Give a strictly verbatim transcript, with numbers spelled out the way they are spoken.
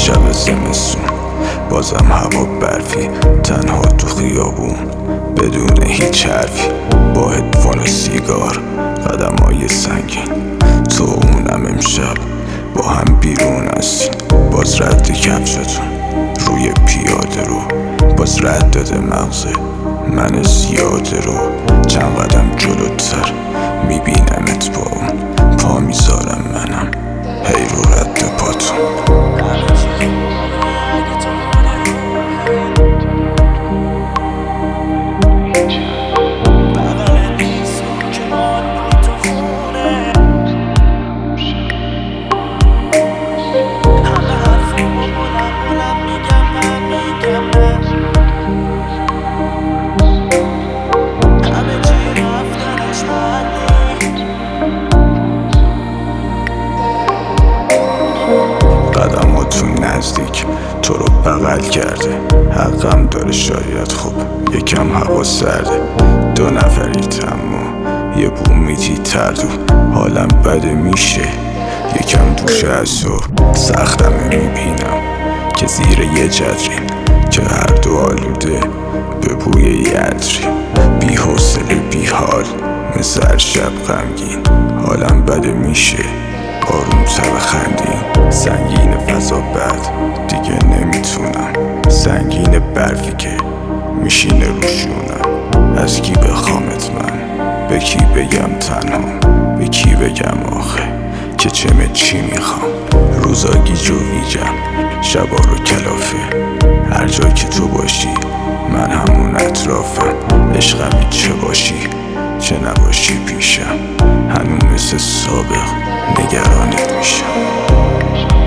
شب زمستون، بازم هوا برفی، تنها تو خیابون بدون هیچ حرفی، با هدفون و سیگار قدمای سنگین. تو اونم امشب با هم بیرون هستین، باز رد کفشتون روی پیاده رو، باز رد داده مغزه من زیاده رو. چند قدم جلوتر میبینمت با اون، پا میذارم منم هی رو رد پاتون. قدماتون نزدیک تو رو بغل کرده، حقم داره شاید، خب یکم هوا سرده. دو نفرید اما یه بو میتی تردو، حالم بده میشه یکم دوش از تو. سختمه میبینم که زیر یه جدریم، که هر دو آلوده به بوی یه عطریم. بی حوصله بی حال مثل شب غمگین، حالم بده میشه آروم تر بخندیم. سنگین فضا بد دیگه نمیتونم، سنگین برفی که میشینه روشونم. از کی بخوامت من، به کی بگم تنها، به کی بگم آخه که چمه چی میخوام. روزا گیج و ویجم، شبا رو کلافه، هر جا که تو باشی من همون اطرافم. عشقمی چه باشی چه نباشی پیشم، هنوز مثل سابق نگرانت میشم.